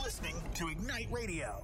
listening to Ignite Radio.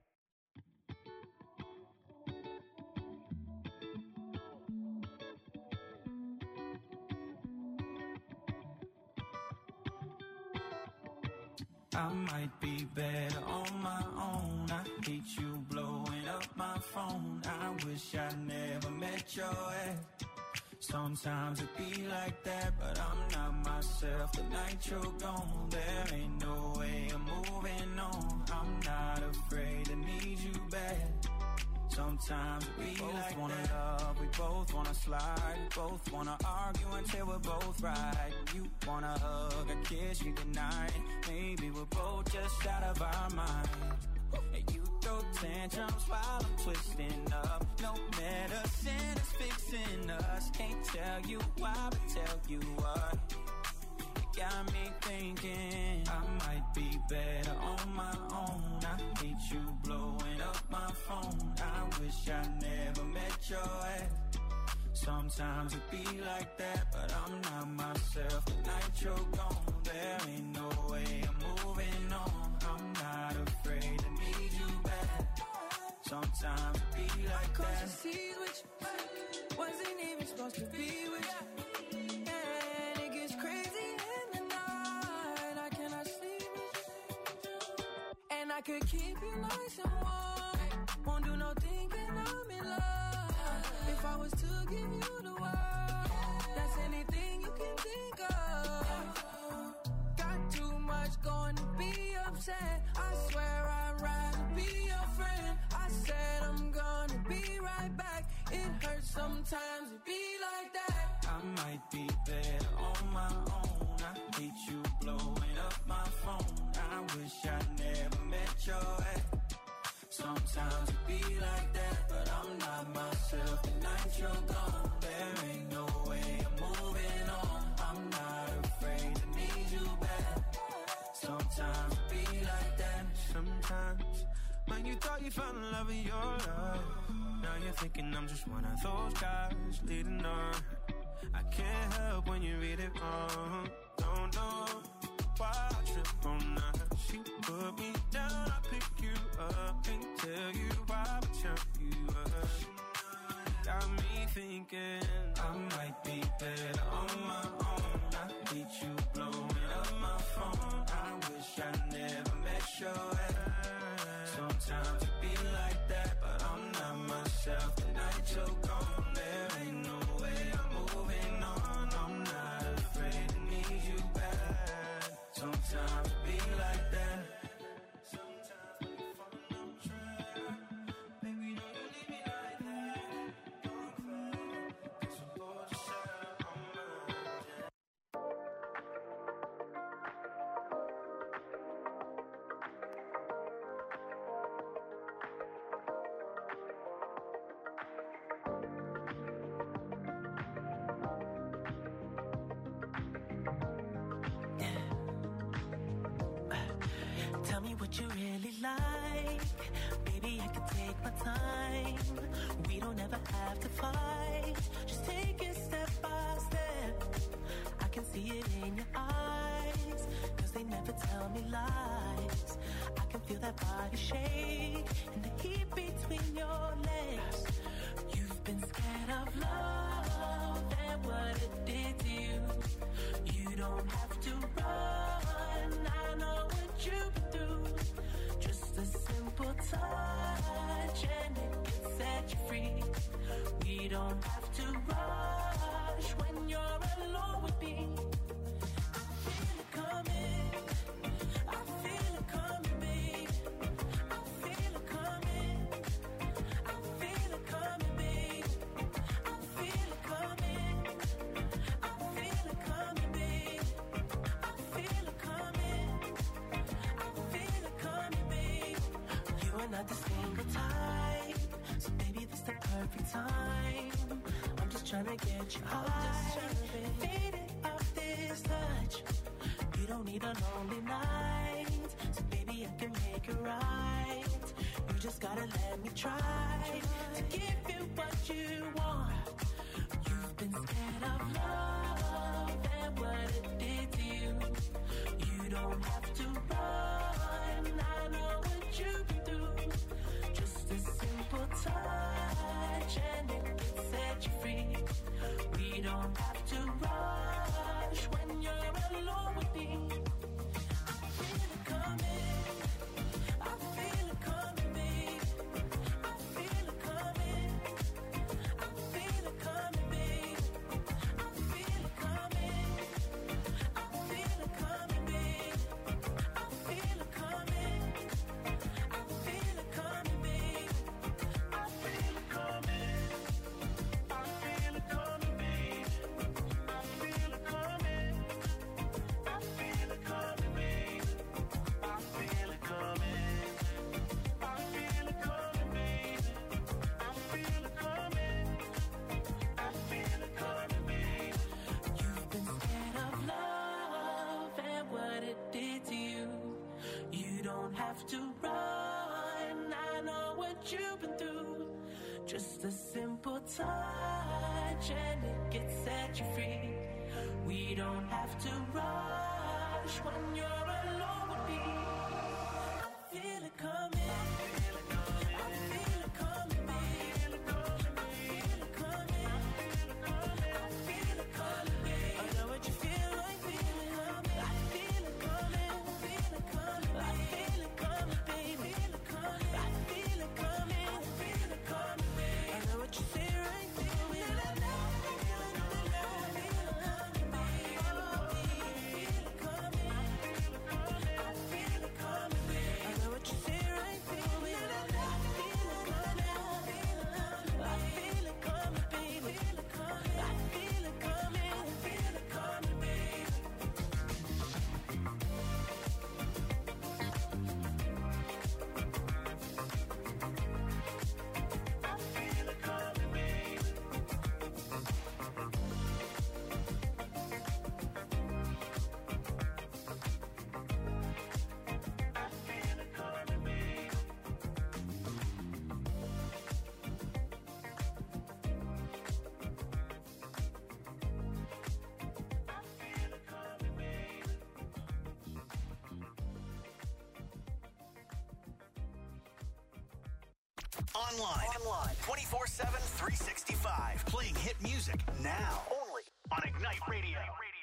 I might be better on my own. I hate you blowing up my phone. I wish I never met your ex. Sometimes it be like that, but I'm not myself. The night you're gone, there ain't no way I'm moving on. I'm not afraid to need you back. Sometimes it be like that. We both wanna love, we both wanna slide. We both wanna argue until we're both right. You wanna hug, a kiss, you goodnight. Maybe we're both just out of our mind. And you throw tantrums while I'm twisting up. No medicine is fixing us. Can't tell you why, but tell you what. You got me thinking I might be better on my own. I hate you blowing up my phone. I wish I never met your ex. Sometimes it be like that, but I'm not myself. The night you're gone, there ain't no way I'm moving on. I'm not afraid to need you back. Sometimes it be like that. Cause you see what you wasn't even supposed to be with you. And it gets crazy in the night. I cannot sleep with you. And I could keep you nice and warm. Won't do no thinking I'm in love. If I was to give you the world, that's anything you can think of. Got too much going to be upset. I swear I'd rather be your friend. I said I'm gonna be right back. It hurts sometimes to be like that. I might be better on my own. I hate you blowing up my phone. I wish I never met your ex. Sometimes it be like that, but I'm not myself. The night you're gone, there ain't no way I'm moving on. I'm not afraid to need you back. Sometimes it be like that. Sometimes when you thought you found love in your life, now you're thinking I'm just one of those guys leading on. I can't help when you read it wrong. Don't know why I trip on that. She put me down, I pick you up. Can't tell you why, but tell you up. Got me thinking I might be better on my own. I hate you blowing up my phone. I wish I never met your ex. Sometimes it be like that, but I'm not myself. The night you're gone, there ain't no way I'm moving on. I'm not afraid to need you back. Sometimes it be like that. Sometimes when you fall on track, baby, don't you leave me like that. Don't cry, 'cause we're both just out on mine. Tell me what you really like. Baby, I can take my time. We don't ever have to fight. Just take it step by step. I can see it in your eyes, 'cause they never tell me lies. I can feel that body shake and the heat between your legs. You've been scared of love and what it did to you. You don't have to run. I know what you've been through. Just a simple touch and it can set you free. We don't have to rush when you're alone with me. I feel it coming. I feel it coming, babe. I feel it coming. I feel it coming, babe. I feel it coming. I feel it coming, babe. I feel it coming. I feel it coming, babe. You are not the single type, so baby, this the perfect time. I'm just trying to get you high, faded off this touch. You don't need a lonely night, so baby, I can make it right. You just gotta let me try to give you what you want. You've been scared of love and what it did to you. You don't have to run. I Have to run, I know what you've been through. Just a simple touch and it gets set you free. We don't have to rush when you're alone with me. I feel it coming. Online. 24/7, 365. Playing hit music now. Only on Ignite Radio.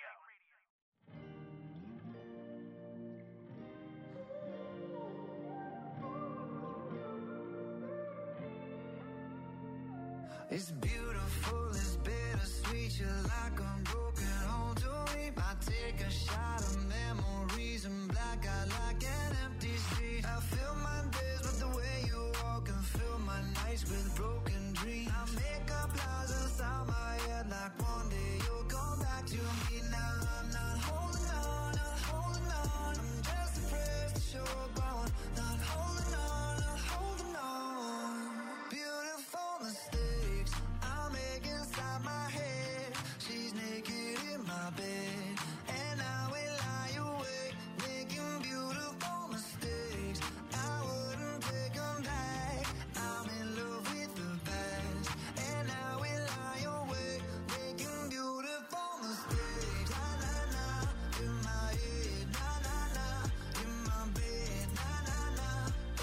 It's beautiful, it's bittersweet. You're like a broken home to me. I take a shot of memories and black out like an empty street. I fill my days with the way you walk and fill my nights with broken dreams. I make up lies inside my head like one day you'll come back to me. Now I'm not holding on, not holding on. I'm just afraid to show up going. Not holding on, not holding on. Beautiful mistakes I make inside my head. She's naked in my bed and I will lie awake making beautiful mistakes. I wouldn't take them back. I'm in love with the past and I will lie awake making beautiful mistakes. Na na na in my head, na na na in my bed, na na na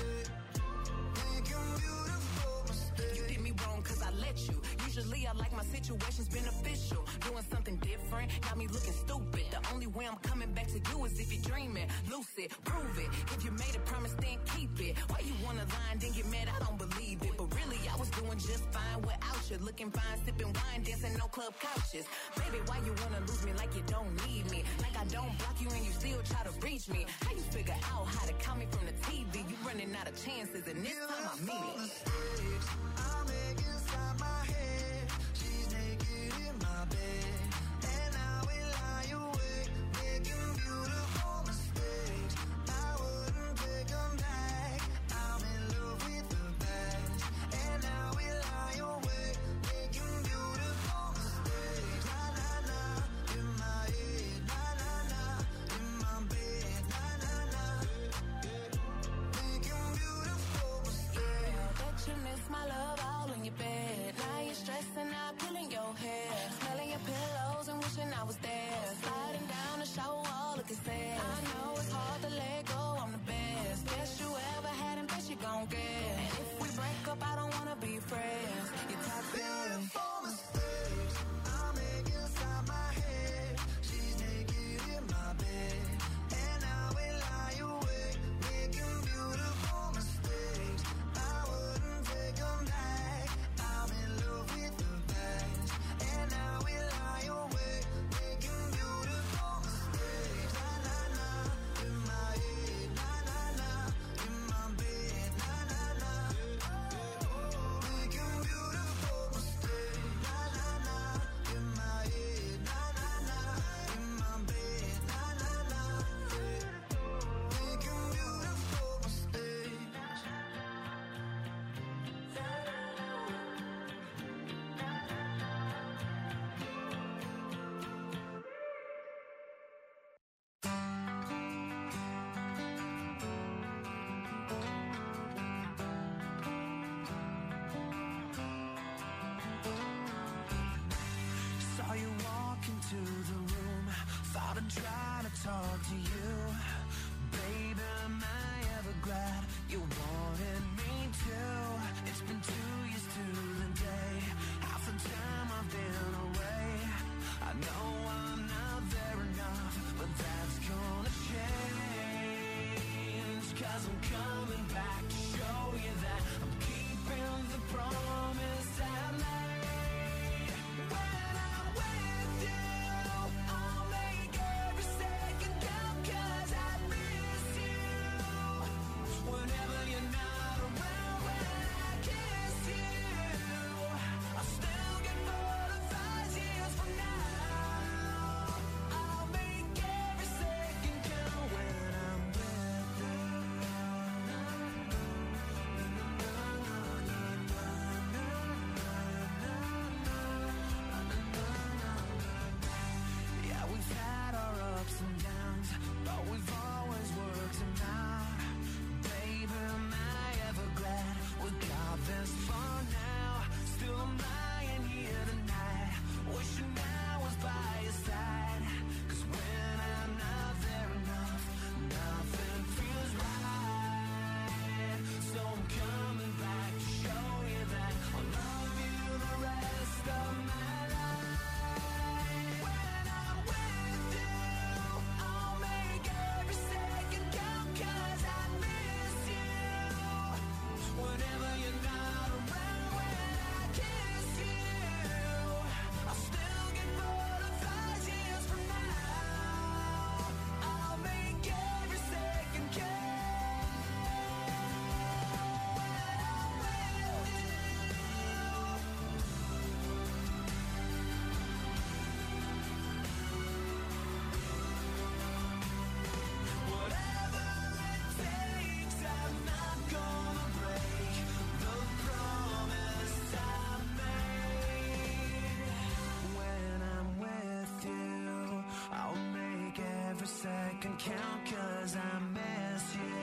making beautiful mistakes. You did me wrong cause I let you. Usually I like my situations beneficial. Doing something different, got me looking stupid. The only way I'm coming back to you is if you're dreaming. Lucid, prove it. If you made a promise, then keep it. Why you wanna lie and then get mad? I don't believe it. But really, I was doing just fine without you. Looking fine, sipping wine, dancing no club couches. Baby, why you wanna lose me like you don't need me? Like I don't block you and you still try to reach me. How you figure out how to call me from the TV? You running out of chances and this time I mean it. Mistakes I make inside my head. She's naked in my bed and I will lie awake making beautiful mistakes. I wouldn't take them back. I'm in love with the past and I will lie awake making beautiful mistakes. Na na na in my head, na na na in my bed, na na na making beautiful mistakes. I bet you miss my love all in your bed. Now you're stressing out, pulling your hair, smelling your pillows and wishing been trying to talk to you. Baby, am I ever glad you wanted me to? It's been 2 years to the day, half the time I've been away. I know I'm not there enough, but that's gonna change. 'Cause I'm coming back to show you that I'm keeping the promise I made. When I'm with you, I'll make every second count 'cause I miss you. Whenever you're not around, when I kiss you, I'll still get butterflies years from now. I'll make every second count when I'm with you. Yeah, we've had our ups and downs, but we've always worked them out. Baby, am I ever glad we got this far now? Still I'm lying here tonight, wishing I was by your side. 'Cause when I'm not there enough, nothing feels right. So I'm coming back to show you that I'll love you the rest of my life. When I'm with you, I'll make every second count 'cause I miss you. Whenever you're not around, when I kiss you, I'll still get butterflies years from now. I'll make every second count when I'm with you. Whatever it takes, I'm not gonna break the promise I made. When I'm with you, I'll make every second count 'cause I miss you.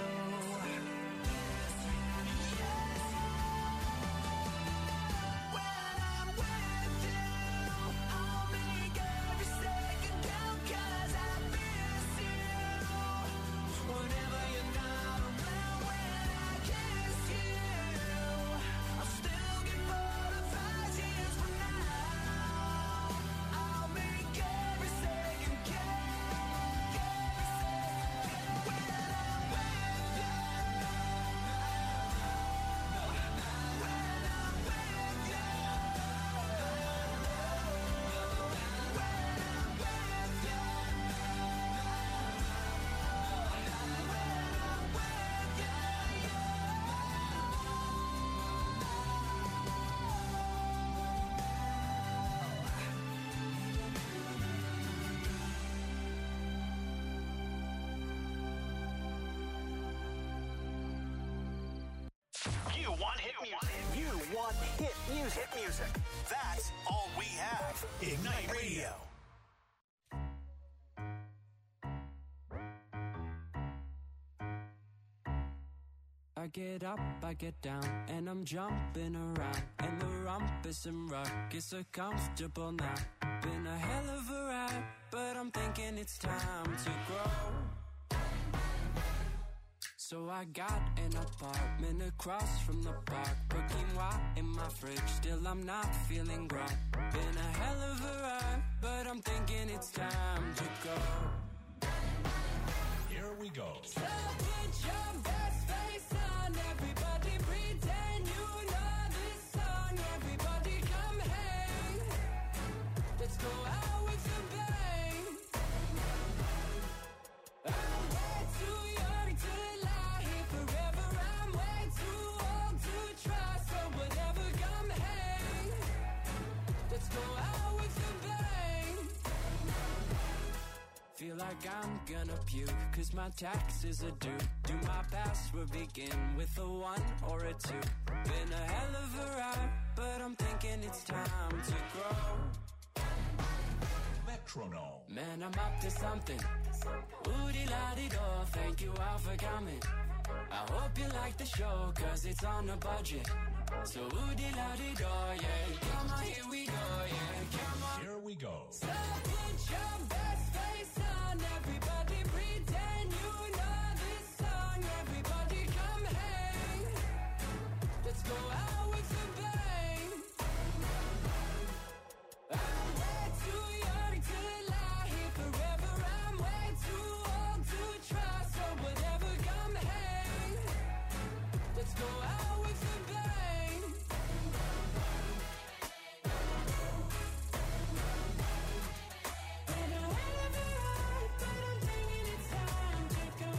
When I'm with you, I'll make every second count 'cause I miss you. Whenever you're not around, when I kiss you, I'll still get butterflies years from now. I'll make every second count. When I'm with you, when I'm with you, You want hit music. You want hit music. Hit music. That's all we have. Ignite Radio. I get up, I get down, and I'm jumping around. And the rumpus and ruckus are comfortable now. Been a hell of a ride, but I'm thinking it's time to grow. So I got an apartment across from the park. Put quinoa in my fridge, still I'm not feeling grown. Been a hell of a ride, but I'm thinking it's time to go. Here we go. So put your best face on, everybody pretend you know this song. Everybody come hang, let's go out with a bang. I'm way too young to lie here forever. I'm way too old to try, so whatever, come hang, let's go out with a bang. Feel like I'm gonna puke, 'cause my taxes are due. Do my password begin with a 1 or a 2? Been a hell of a ride, but I'm thinking it's time to grow. Metronome. Man, I'm up to something. Ooh-dee-la-dee-do, thank you all for coming. I hope you like the show, 'cause it's on a budget. So ooh-dee-la-dee-do, yeah. Come on, here we go, yeah. Come on. Here we go. So put your best face on, everybody pretend you know this song. Everybody come hang. Let's go out with a bang. I'm way too young to lie here forever. I'm way too old to try. So whatever, come hang. Let's go out with a bang. And I have it right, but I'm thinking it's time to go.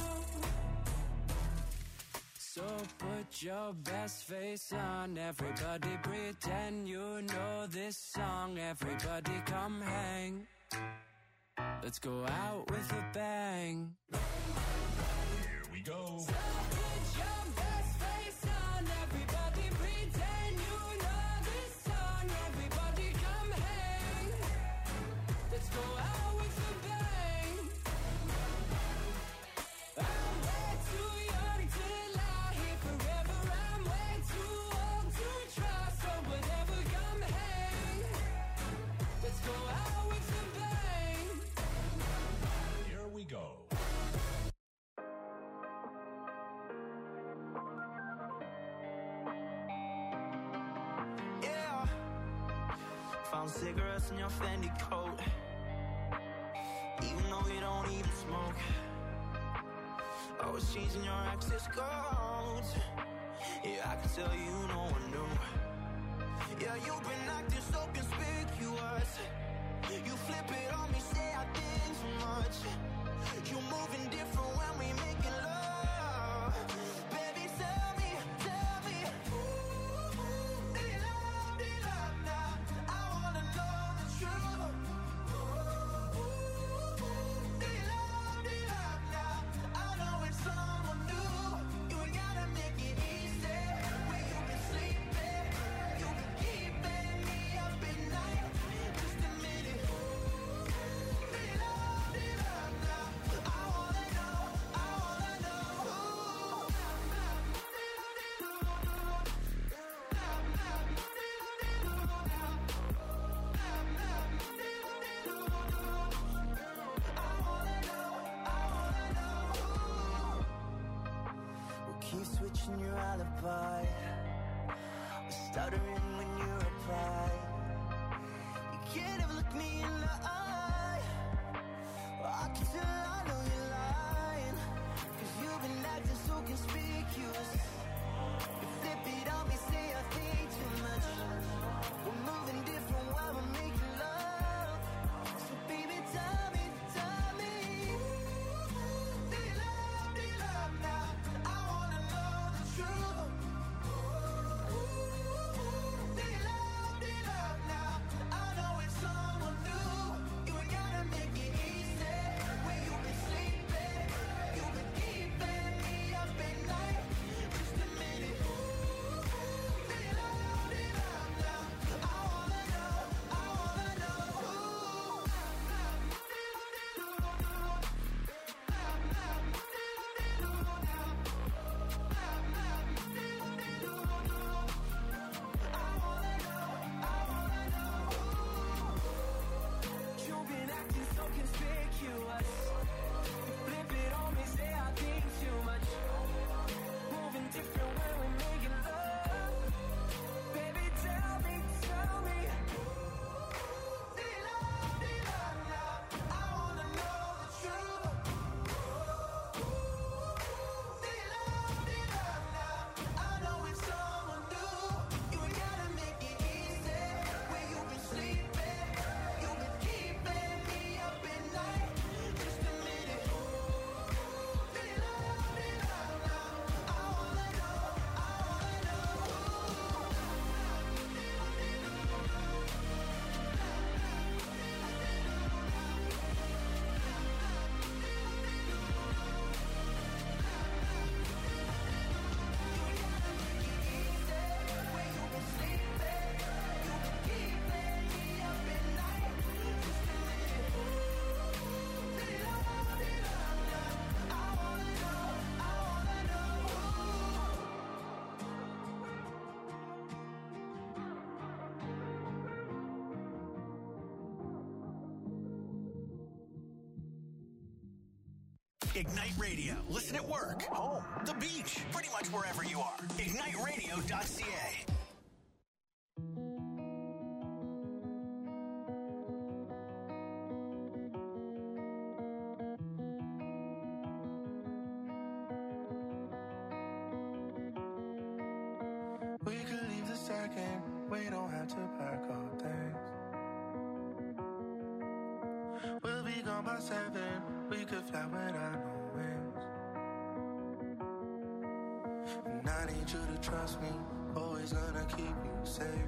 So put your best face on, everybody pretend you know this song. Everybody come hang. Let's go out with a bang. Here we go. So put your best face on, everybody pretend you know this song. Everybody come hang. Let's go out with a bang. I'm way too young to lie here forever. I'm way too old to try. So whatever, come hang. Let's go out with a bang. Here we go. Yeah. Found cigarettes in your Fendi coat. Even though you don't even smoke. Always changing your access codes. Yeah, I can tell you no one knew. Yeah, you've been acting so conspicuous. You flip it on me, say I think too much. You moving different when we making love. Baby, tell me, ooh, they love now. I wanna know the truth. Ooh, they love now. I know it's someone new. You ain't gotta make it easy. Where you been sleeping, you been keeping me up at night. Just admit it. They love now. I wanna know. We'll keep switching your alibi. We're stuttering when you reply. You can't ever look me in the eye. I can tell I know you're lying. 'Cause you've been acting so conspicuous. You flip it on me, say I think too much. We're moving different while we're making love. So baby, tell me. They love now. I wanna know the truth. They love now. I know it's someone new. You ain't gotta make it easy. Where you Ignite Radio. Listen at work, home, the beach, pretty much wherever you are. IgniteRadio.ca. We could leave the second, we don't have to pack our things. We'll be gone by 7, we could fly without no wings. And I need you to trust me, always gonna keep you safe.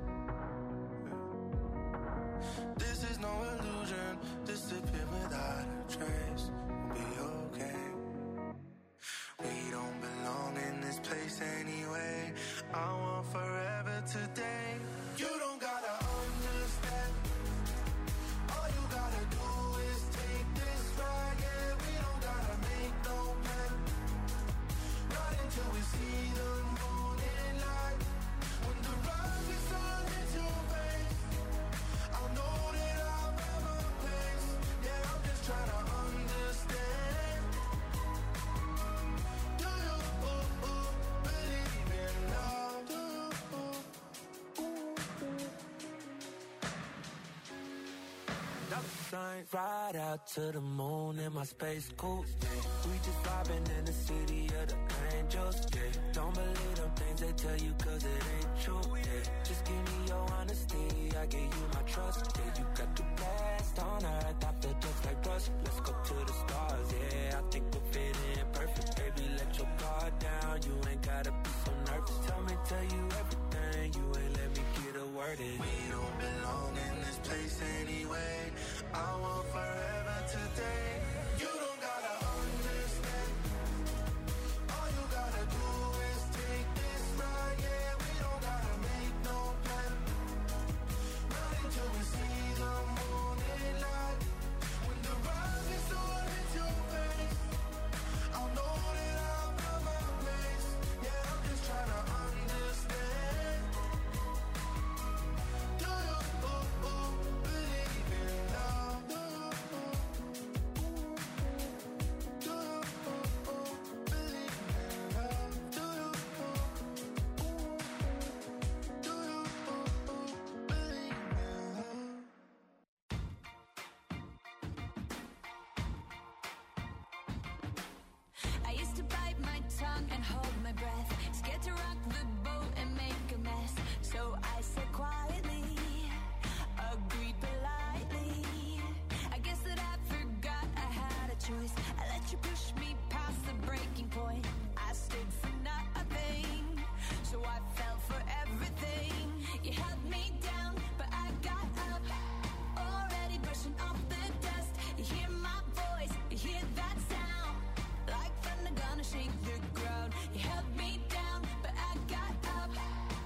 This is no illusion, disappear without a trace. We'll be okay. We don't belong in this place anyway. I want forever today. You don't gotta understand. All you gotta do is take this ride. Yeah, we don't gotta make no plan. Not until we see the morning light. When the rise is on into your face, I'll know that I'll have a place. Yeah, I'm just trying to understand. Do you believe in love? Do you? Ride out to the moon in my space coupe. Yeah. We just vibing in the city of the angels. Yeah. Don't believe them things they tell you 'cause it ain't true. Yeah. Just give me your honesty, I give you my trust. Yeah, you got the best on earth, I feel just like rust. Let's go to the stars, yeah, I think we'll fit in perfect. Baby, let your guard down, you ain't gotta be so nervous. Tell you everything, you ain't let me get a word in. We don't belong in this place anyway. I want forever today. You don't gotta understand. All you gotta do is take this ride. Yeah, we don't gotta make no plan. Not until we see the morning light. When the rise is on into your face, I'll know that I'll find my place. Yeah, I'm just trying to understand. Do you believe in love? Do you believe in love? Do you believe in love? I used to bite my tongue and hold my breath, scared to rock the boat and make a mess. So I said quietly, agreed politely. I guess that I forgot I had a choice. I let you push me past the breaking point. I stood for nothing, so I fell for everything. You held me down, but I got up, already brushing off the dust. You hear my voice, you hear that sound, like thunder gonna shake the ground. You held me down, but I got up,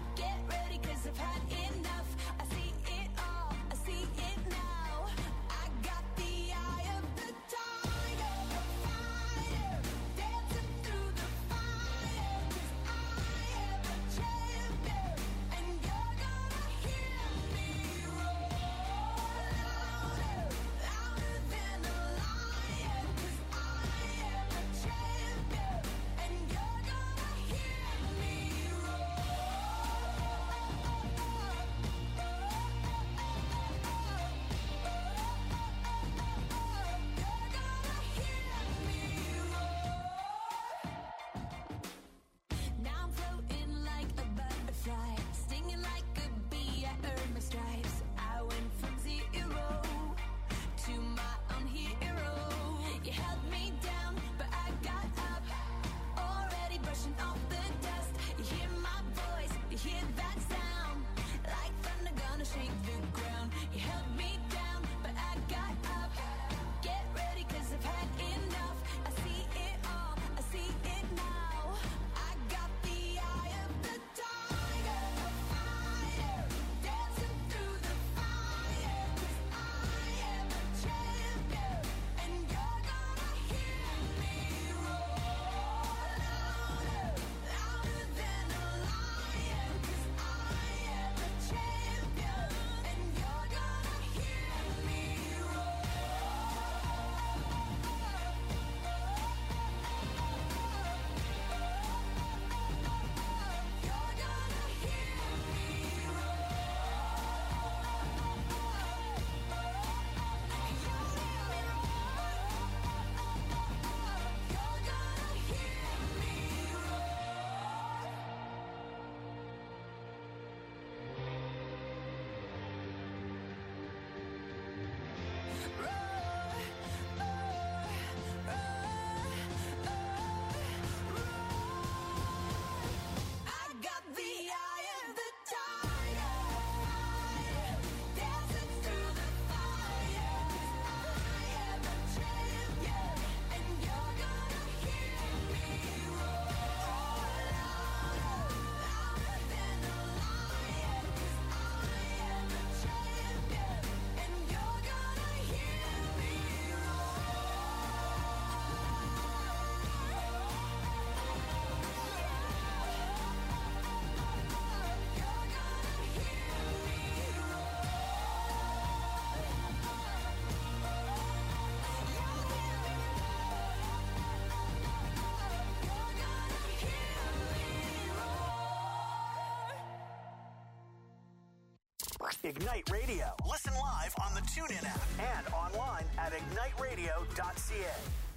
Ignite Radio. Listen live on the TuneIn app and online at igniteradio.ca.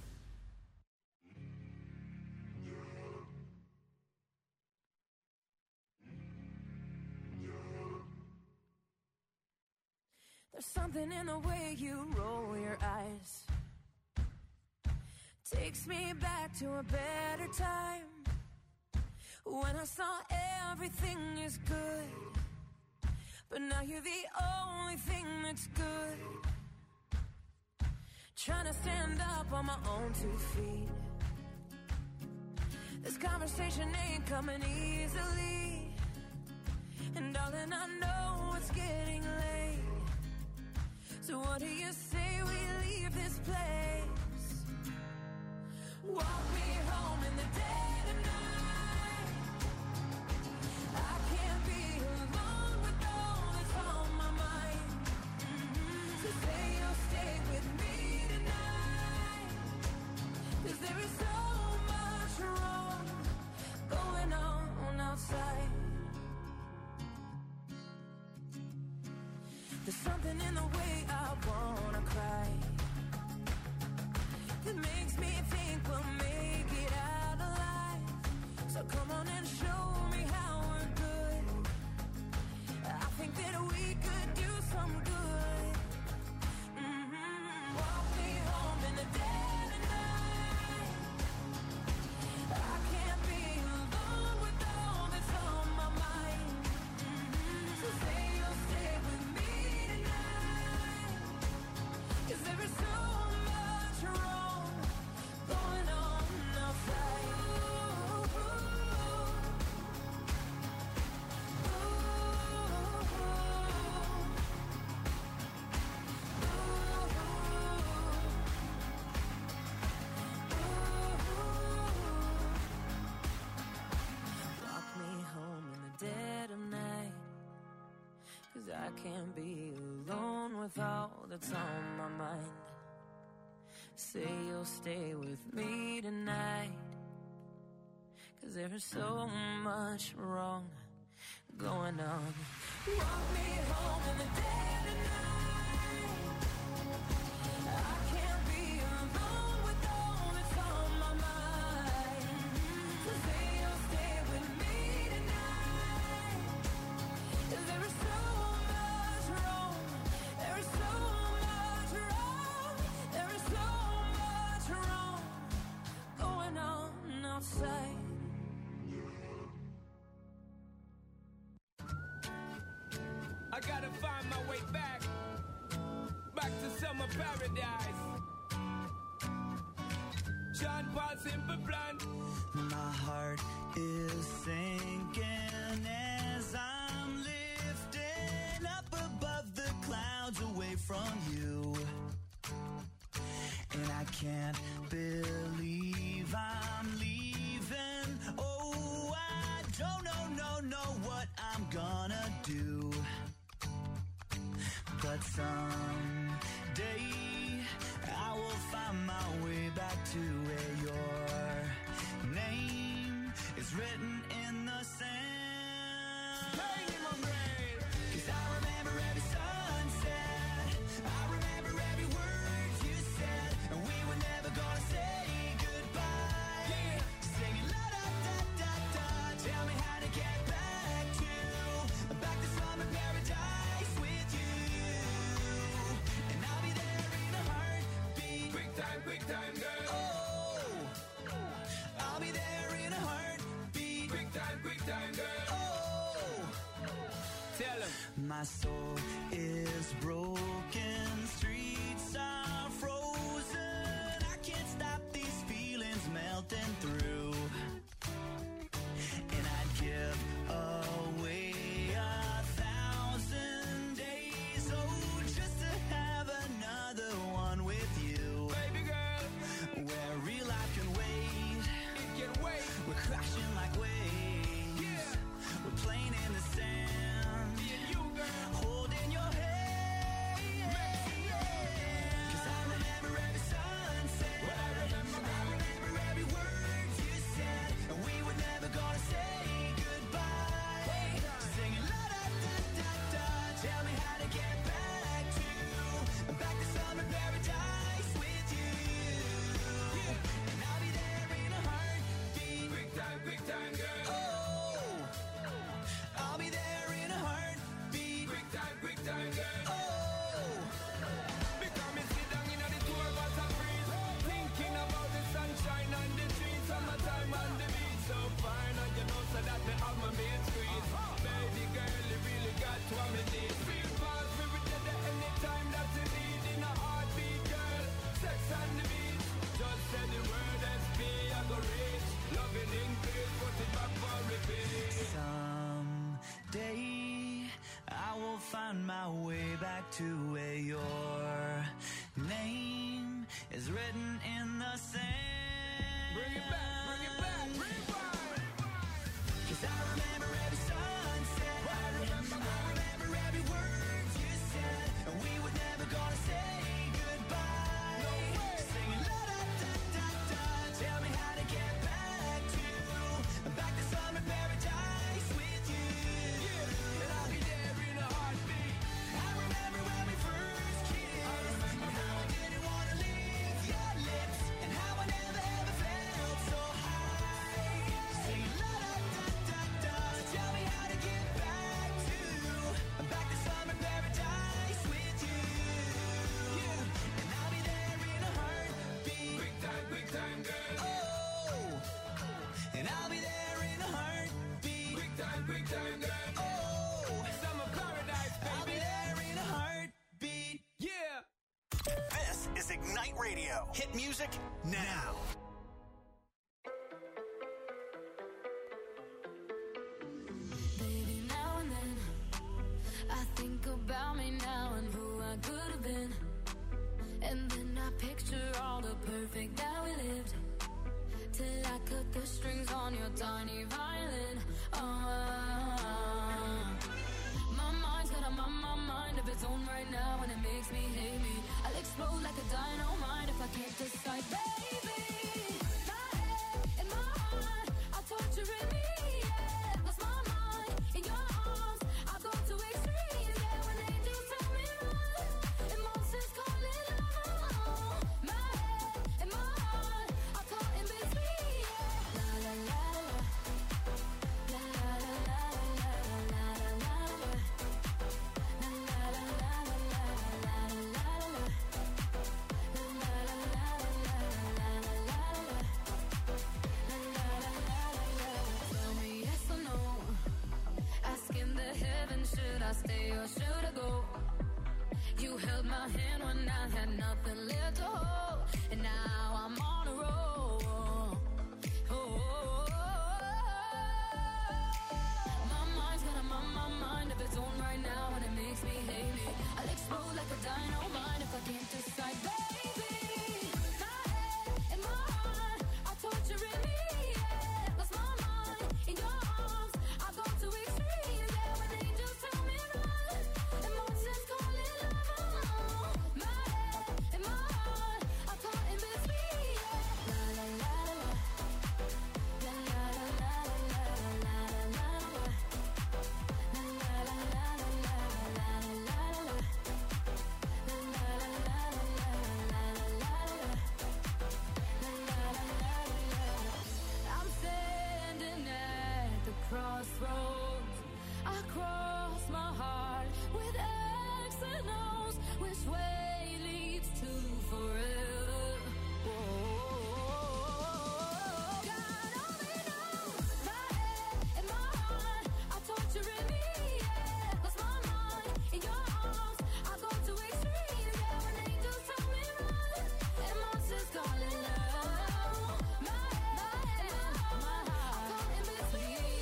There's something in the way you roll your eyes. Takes me back to a better time, when I saw everything is good. But now you're the only thing that's good. Trying to stand up on my own 2 feet. This conversation ain't coming easily. And darling, I know it's getting late. So what do you say we leave this place? Walk me home in the dead of night. I can't be alone with all that's on my mind. So say you'll stay with me tonight. 'Cause there is so much wrong going on outside. There's something in the way I wanna cry that makes me think we'll make it out alive. So come on and show me how we're good. I think that we could do some good. Walk me home in the dead of night. I can't be alone with all that's on my mind. So say you'll stay with me tonight. 'Cause there is so much wrong going on outside. Walk me home in the dead of night. 'Cause I can't be alone with all that's on my mind. Say you'll stay with me tonight. 'Cause there is so much wrong going on. Walk me home in the dead of night. I can't be alone with all that's on my mind. So say you'll stay with me tonight. 'Cause there is so much wrong. There is so much wrong. There is so much wrong going on outside. I gotta find my way back to summer paradise. John Paul Simple Plan. My heart is sinking as I'm lifting up above the clouds away from you. And I can't believe I'm leaving. Oh, I don't know what I'm gonna do. But someday I will find my way back to where your name is written in the sand. Bang in my brain. 'Cause I remember every sunset. I remember every word you said. And we were never gonna say goodbye. Yeah. Singing la da da da da. Tell me how to get back to summer paradise with you. And I'll be there in a heartbeat. Quick time, girl. Oh, I'll be there in a heartbeat. Quick time, girl. Oh, Tell 'em. my soul is broken, streets are frozen. I can't stop these feelings melting through. And I'd give away 1,000 days, oh, just to have another one with you. Baby girl, Where real life can wait. it can wait. We're crashing like waves. Yeah. We're playing in the sand. Me and you, girl. Holding your hand. the word SP, I go reach. Loving increase, put it back for repeat. Someday I will find my way back to where your name is written in the sand. Bring it back, bring it back, rewind. 'Cause I remember every sunset. I remember every word you said. And we were never gonna say goodbye. No way. Singing la da da da da. Tell me how to get back to summer paradise with you. Yeah, and I'll be there in a heartbeat. I remember when we first kissed. And how I didn't wanna leave your lips. And how I never ever felt so high. Singing la da da da da. Tell me how to get back to summer paradise with you. Yeah, and I'll be there in a heartbeat. Quick time, girl. Oh, and I'll be there in a heartbeat. Quick time, girl. Oh, Summer paradise, I'll be baby. there in a heartbeat. Yeah. This is Ignite Radio. Hit music now. Baby, now and then I think about me now and who I could have been. And then I picture all the perfect that we lived. Till I cut the strings on your tiny violin. My mind's got a mind of its own right now, and it makes me hate me. I'll explode like a dynamite if I can't decide, baby. My head and my heart are torturing me. Yeah, lost my mind in your arms. I go to extremes. Yeah, when angels tell me run, emotions call it love. My head and my heart are caught in between. Yeah, la la la la, la la la la la la la la. Tell me yes or no. Asking the heavens, should I stay or should I go? You held my hand when I had nothing left to hold, and now I'm on a roll. My mind's got a mind of its own right now, and it makes me hate me. I'll explode like a dynamite if I can't decide, baby. My head and my heart are torturing me. Yeah, lost my mind in your arms. I go to extremes. Yeah, when angels tell me run, emotions call it love. My head and my heart are caught in between. Yeah, la la la la, la la la la la la la la. I'm standing at the crossroads. I cross my heart with X and O's. Which way leads to forever? God only knows. My head and my heart are torturing me. Yeah, lost my mind in your arms. I go to extremes. Yeah, when angels tell me run, emotions call it love. My head and my heart are caught in between.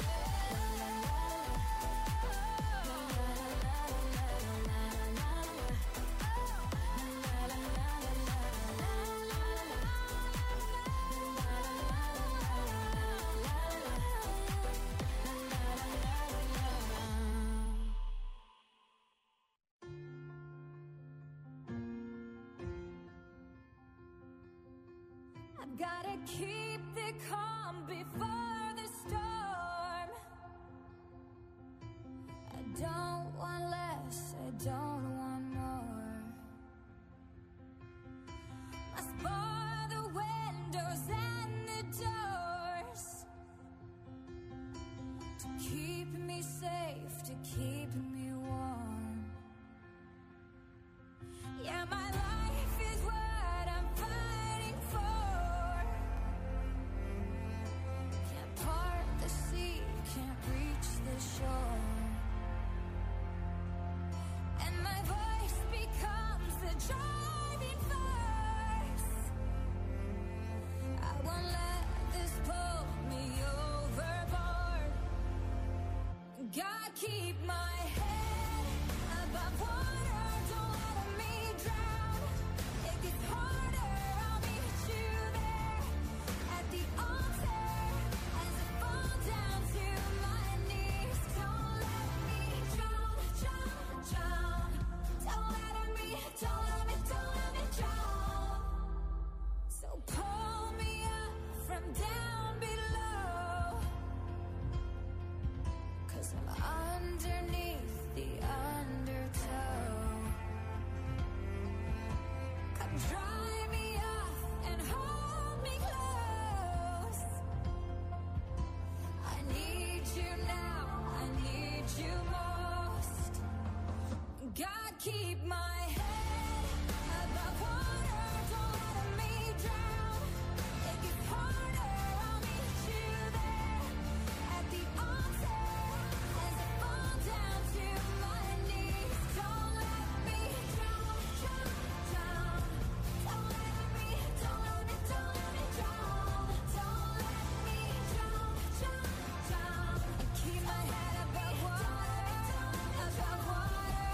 I gotta keep the calm before the storm. I don't want less, I don't want more. Must bar the windows and the doors to keep me safe, to keep me warm. Yeah, my life is what I'm fighting for. Can't part the sea, can't reach the shore. And my keep my head above water. Don't let me drown. It gets harder. I'll meet you there at the altar as I fall down to my knees. Don't let me drown, drown, drown. Don't let me drown. So pull me up from down below, 'cause I'm underneath the undertow. Come dry me off and hold me close. I need you now, I need you most. God, keep my head above water. Don't let me drown. It gets harder. I'll meet you there at the altar as I fall down to my knees. Don't let me drown, drown, drown. Don't let me drown. Don't let me drown. And keep my head above water, above water.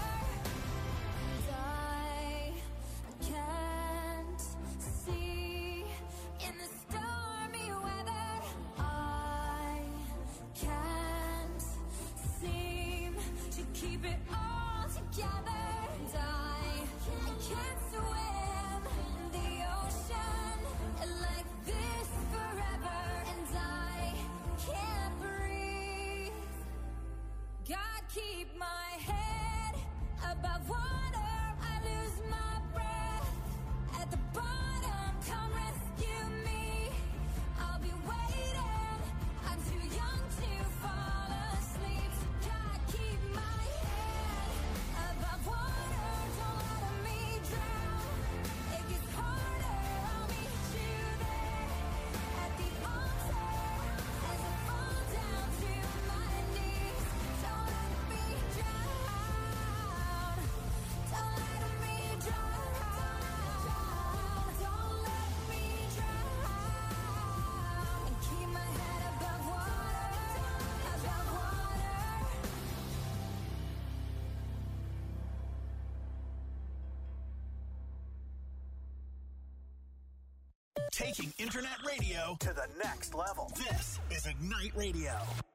I can't see in the stormy weather. I can't seem to keep it all together. And I can't swim in the ocean like this forever. And I can't breathe. God, keep my head above water. I lose my breath at the bottom. Come rescue me. I'll be waiting. I'm too young to fall asleep. So God, keep my head above water. Don't let me drown. It gets harder. I'll meet you there at the altar as I fall down to my knees. Don't let me drown. Don't let me drown. Don't let me drown. And keep my head above water, above water. Taking internet radio to the next level. This is Ignite Radio.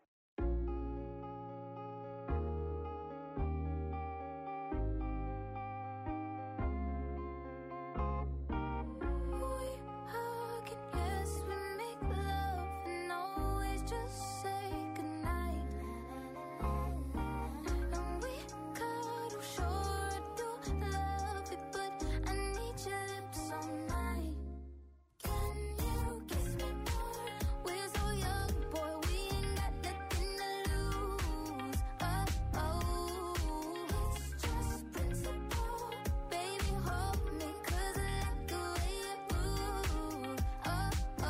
We hug and yes, we make love and always just say goodnight. And we cuddle, sure I do love it, but I need your lips all night. Can you kiss me more? We're so young, boy, we ain't got nothing to lose. It's just principle. Baby, hold me, 'cause I like the way you move. Boy,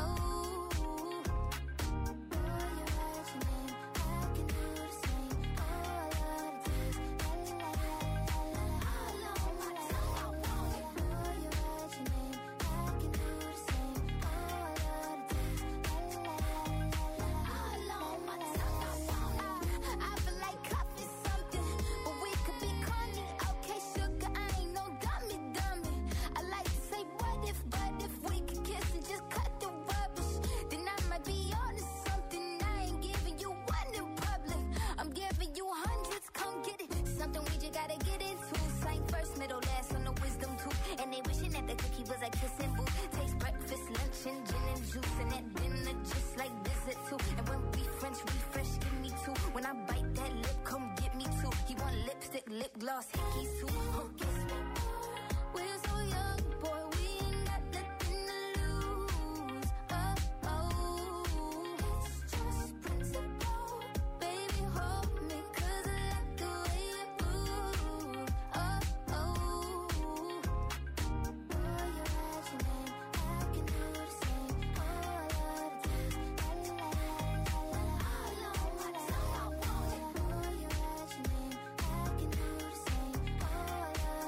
you write your name, I can do the same. Oh, I love the taste. La la la la la la. All on my tongue, I want it. Boy, you write your name, I can do the same. Oh, I love the taste. La la la la la. All on my tongue, I want it. I feel like coffee something, but we could be corny. Okay, sugar, I ain't no dummy. I like to say what if, but if we could kiss and just cut the rubbish, then I might be honest something. I ain't giving you one in public, I'm giving you hundreds. Come get it, something we just gotta get into. Same first, middle, last on the wisdom tooth. And they wishing that the cookie was a kissing booth. Taste breakfast, lunch, and gin and juice, and at dinner just like visit too. And when we French refresh, give me two. When I bite that lip, come get me two. He want lipstick, lip gloss, hickeys too. Kiss me more. We're so young, boy, we ain't got nothing to lose. It's just principle. Baby, hold me, 'cause I like the way you move. Boy, you write your name, I can do the same. Oh, I love the taste. La la la la la la. All on my tongue, I want it. Boy, you write your name, I can do the same. Oh, I love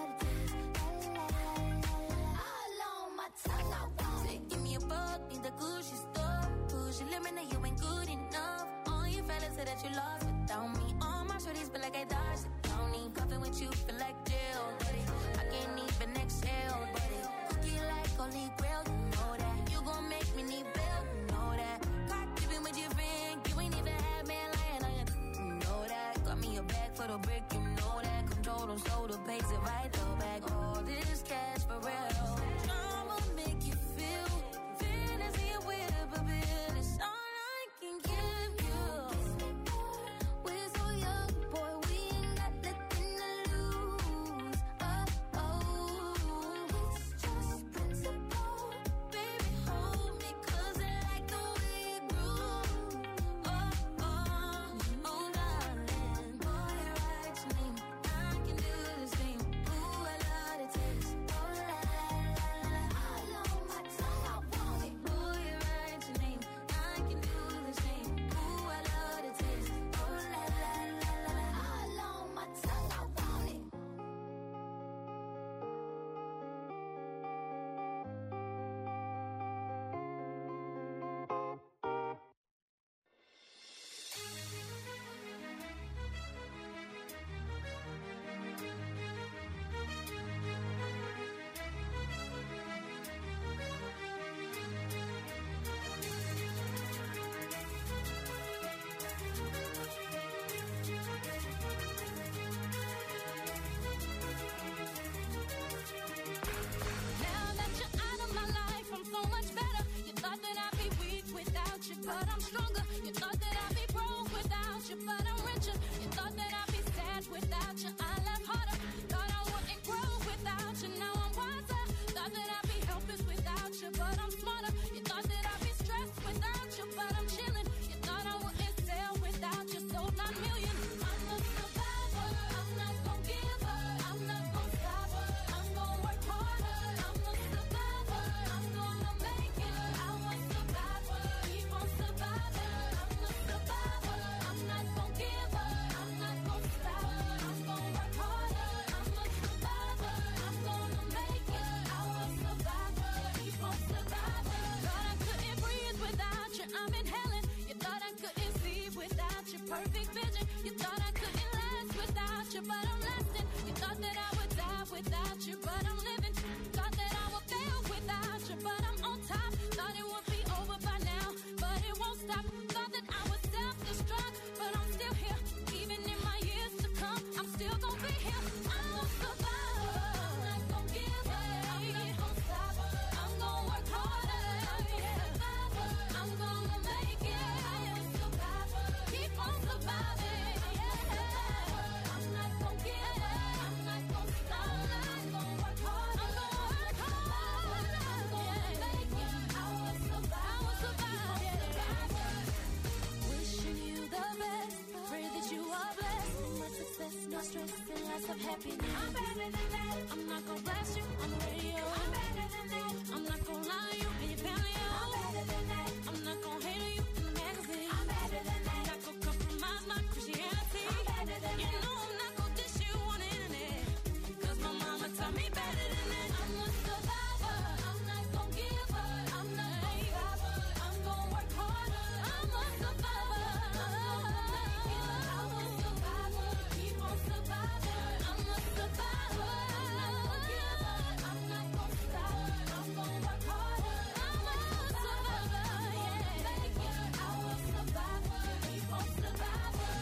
but I'm stronger. You thought that I'd be broke without you, but I'm richer. You thought that I'd be sad without you, I laugh harder. Thought I wouldn't grow without you, now I'm wiser. Thought that I'd be helpless without you, but I'm smarter. You thought that I'd be stressed without you, but I'm chilling. You thought I wouldn't sell without you, sold 9 million. I'm a survivor, I'm not gonna give up, I'm not gonna stop, I'm gonna work harder. I'm a survivor, I'm gonna make it. I was survivor, keep on surviving. I'm a survivor, I'm not gonna give up, I'm not gonna stop, I'm gonna work harder. I'm a survivor, I'm gonna make it. I was survivor, keep on surviving. Thought I couldn't breathe without you, I'm inhaling. You thought I couldn't see without your perfect vision. You thought I couldn't last without you, but I'm lasting. You thought that I would die without you, but I'm living. Thought that I would fail without you, but I'm on top. Thought it would be over by now, but it won't stop. Thought that I would self-destruct, but I'm still here. Even in my years to come, I'm still gonna be here. I'm a survivor, I'm not gonna give up, I'm not gonna stop, I'm gonna work harder. I'm a survivor, I'm gonna make it. I'm a survivor, keep on surviving. I'm not gonna give up, I'm not gonna stop, I'm gonna work hard. I'm gonna work hard, I'm gonna make it. I will survive, wishing you the best, pray that you are blessed. Much success, no stress, and lots of happiness. I'm better than that, I'm not gonna blast you on the radio. I'm better than that, I'm not gonna lie to you and your family. I'm better than that, I'm not gonna hate on you in the magazine. I'm better than that, I'm not gonna compromise my Christianity. I'm better than that, you know I'm not gonna dish you on the internet, cause my mama taught me better than that. I'm a survivor, I'm not gonna give up, I'm not gonna stop, I'm gonna work harder. I'm a survivor, I'm a survivor, keep on surviving. I'm a survivor, I'm not gonna give up, I'm not gonna stop, I'm gonna work harder. I'm a survivor, yeah, make it. I will survive, keep on surviving.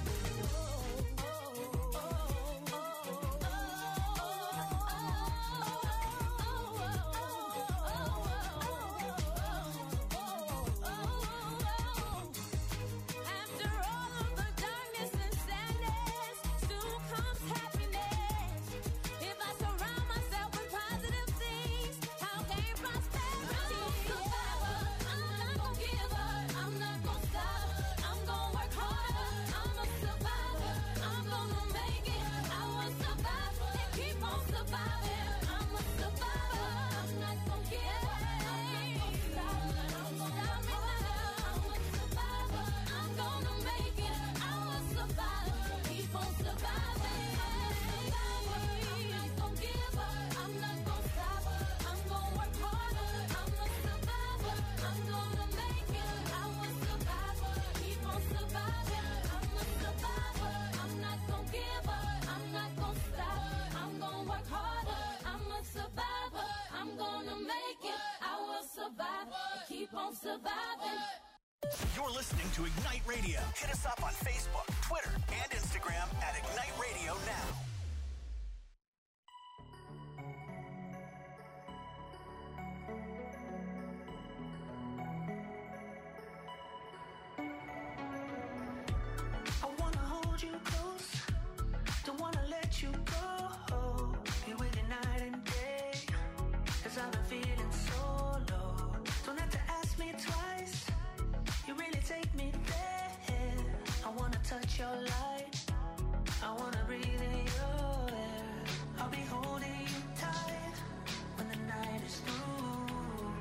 After all of the darkness and sadness, soon comes happiness. If I surround myself with positive things, I'll gain prosperity. I'm a survivor, I'm not gonna give up, I'm not gonna stop, I'm gonna work harder. I'm a survivor, I'm gonna make it. I will survive and keep on surviving. I'm a survivor, I'm not gonna give up, I'm not gonna stop, I'm gonna stop me now. I'm a survivor, I'm gonna make it. I will survive, keep on surviving. I'm not gonna give up, I'm not gonna stop, I'm gonna work harder. I'm a survivor, I'm gonna make it. I will survive, keep on surviving. I'm a survivor, I'm not gonna give up, I'm not gonna stop, I'm gonna work harder. I'm a survivor, I'm gonna make it. I will survive, keep on surviving. You're listening to Ignite Radio. Hit us up on Facebook, Twitter, and Instagram at Ignite Radio Now. I wanna hold you close, don't wanna let you go. Be with you night and day, cause I've been feeling so low. Don't have to ask me twice, you really take me there. I wanna touch your light, I wanna breathe in your air. I'll be holding you tight when the night is through.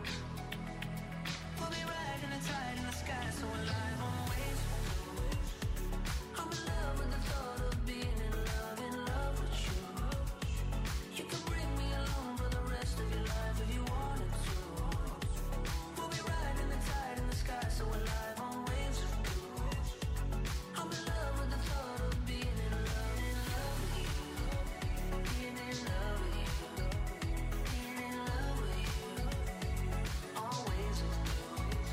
We'll be riding the tide in the sky, so alive always. I'm in love with the thought of being in love with you. You can bring me along for the rest of your life if you wanted to. We'll be riding the tide in the sky, so alive on waves of blue. I'm in love with the thought of being in love with you. Being in love with you. Being in love with you. Always with you.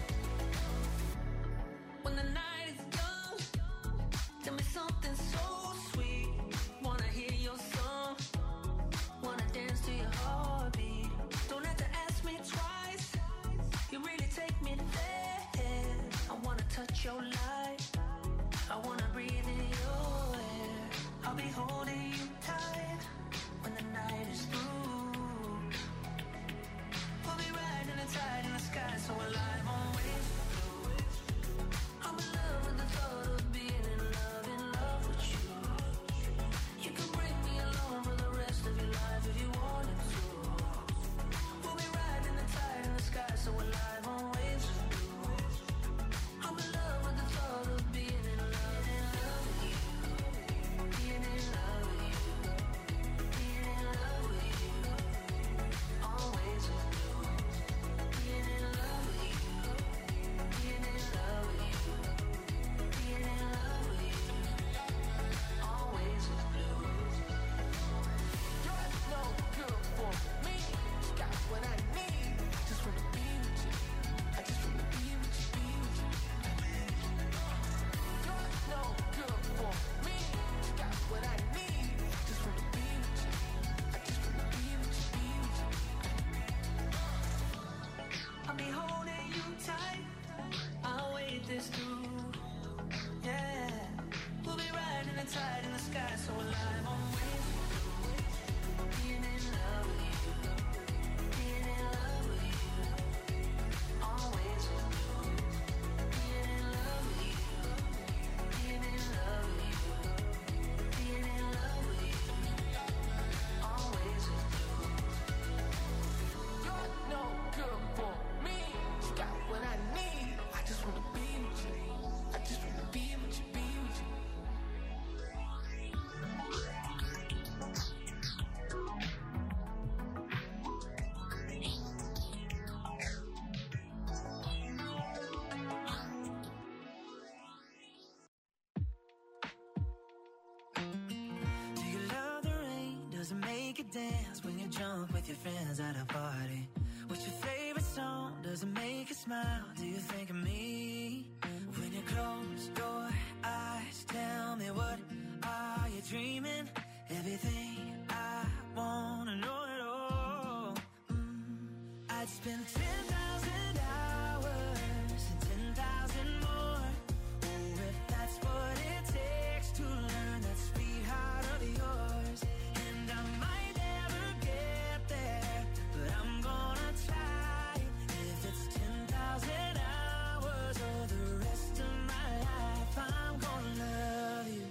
When the night is done, tell me something so sweet. Wanna hear your song, wanna dance to your heartbeat. Don't have to ask me twice, you really take me there. I touch your light. I wanna breathe in your air. I'll be holding you tight when the night is through. We'll be riding the tide in the sky, so alive on waves. I'm in love with the thought of being in love with you. You can bring me along for the rest of your life if you wanted to. We'll be riding the tide in the sky, so alive on waves. I'm in love with the thought of being in love with you. Being in love with you. Being in love with you. Always with you. Being in love with you. Being in love with you. Being in love with you. Always with you. You're no good for me. You got what I need. Just wanna be with you. I just wanna be with you, be with you. You're no good for me. You got what I need. Just wanna be with you. I just wanna be with you, be with you. I'll be holding you tight. I'll wait this through. Yeah. We'll be riding the tide in the sky, so alive on waves. Being in love with you. Being in love with you. Always with you. Being in love with you. Being in love with you. Being in love with you. Always with you. You're no good for me. You got what I need. I just wanna be with you. I just wanna be with you, be with you. Do you love the rain? Does it make you dance when you jump with your friends at a party? What's your favorite song? Does it make you smile? Do you think of me? When you close your eyes, tell me what are you dreaming? Everything I wanna know it all. I'd spend 10,000 hours and 10,000 more. Oh, if that's what it takes to learn that sweet heart of yours. And I might never get there, but I'm gonna try. If it's 10,000 hours or the rest of my life, I'm gonna love you.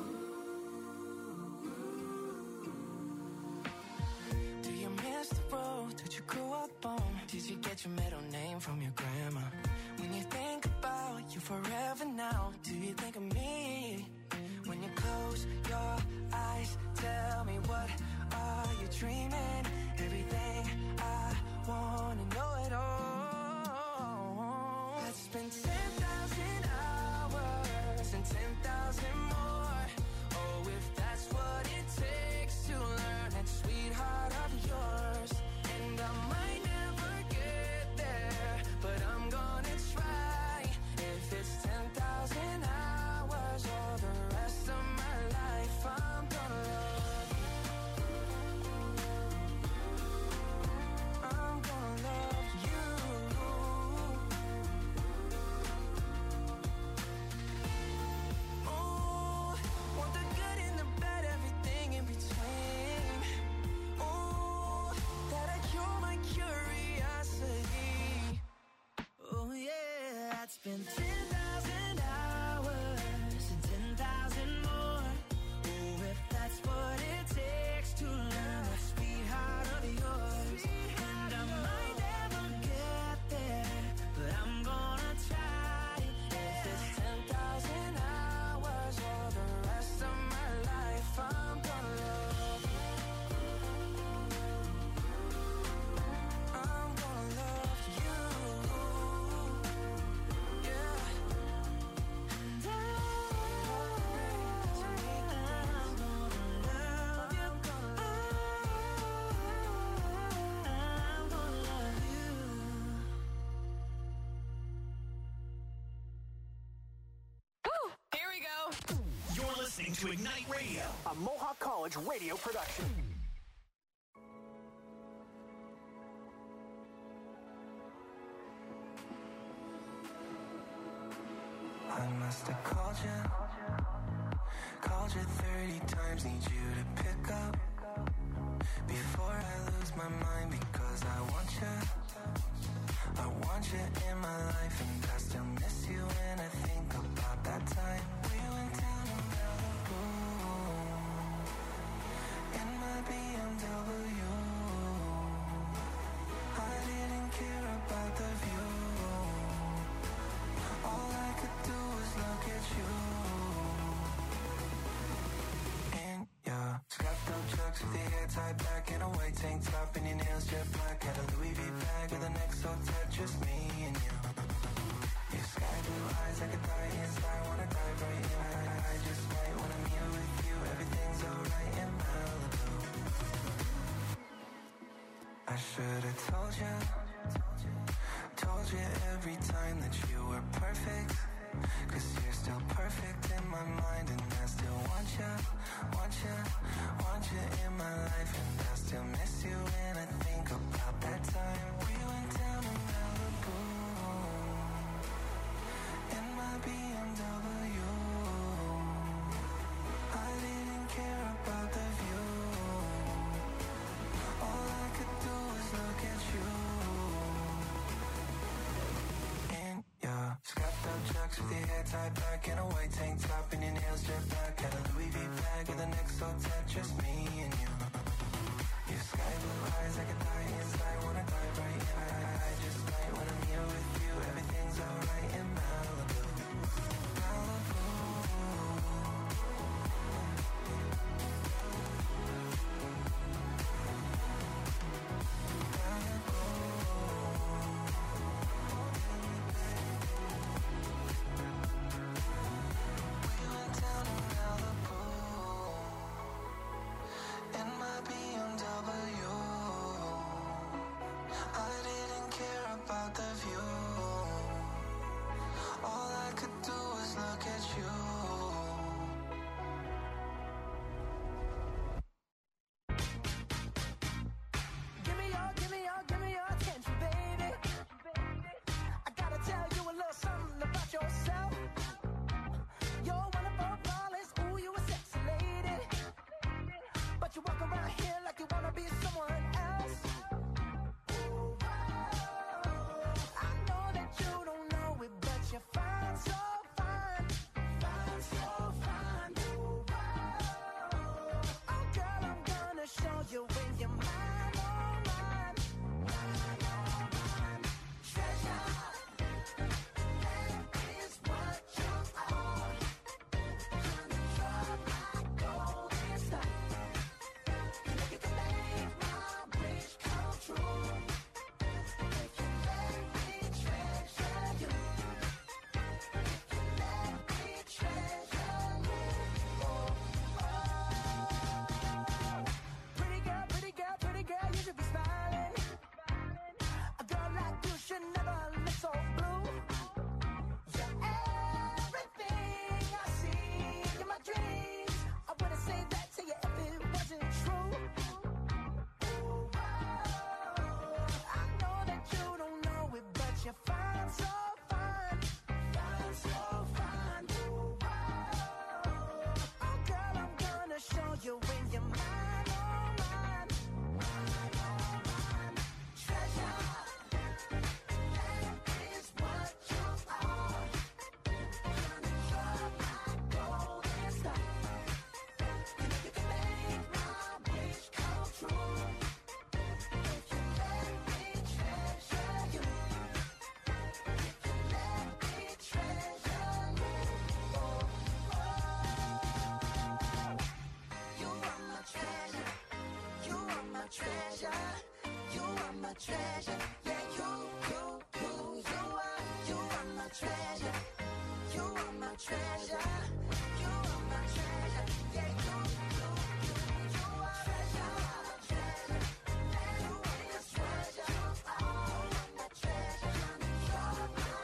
Do you miss the road that you grew up on? Did you get your middle name from your grandma? When you think about you forever now, do you think of me? When you close your eyes, tell me what are you dreaming? Everything I wanna know it all. I'd spend 10,000 hours and 10,000 more. Oh, if that's what it takes to learn that sweetheart of yours. And I might never get there, but I'm gonna try. If it's 10,000 hours or the rest of my life, I'm gonna love you. I'm gonna love you. Oh, want the good and the bad, everything in between. Oh, that'll cure my curiosity. Oh yeah, I'd spend 10,000 hours and 10,000 more. Oh, if that's what it takes to learn that sweetheart of yours. And I might never get there, but I'm gonna try. If it's 10,000 hours or the rest of my life, I'm gonna love you. I'm gonna love you. Yeah. And I'm gonna love you. Here we go. You're listening to Ignite Radio, a Mohawk College radio production. I must have called you 30 times, need you to pick up before I lose my mind, because I want you in my life, and I still miss you when I think about that time we went down to Malibu in my BMW. I didn't care about the view, all I could do was look at you. In your scuffed up chucks with your hair tied back in a white tank top and your nails jet black, had a Louis V bag with the next so tight, just me and you. Your sky blue eyes, I could die inside, wanna dive right in. I just might when I'm here with you, everything's alright in Malibu. I should've told you every time that you were perfect, 'cause you're still perfect in my mind, and I still want you in my life, and I still miss you when I think about that time we went down to Malibu in my BMW. I didn't care about the view, all I could do was look at you. In your scuffed up chucks with your hair tied back in a white tank top and your nails jet black, had a Louis V bag with the next so tight, just me and you. Your sky blue eyes, I could die inside, wanna dive right in. I just might when I'm here with you, everything's alright in Malibu. Malibu. treasure. Yeah, you are my treasure. You are my treasure.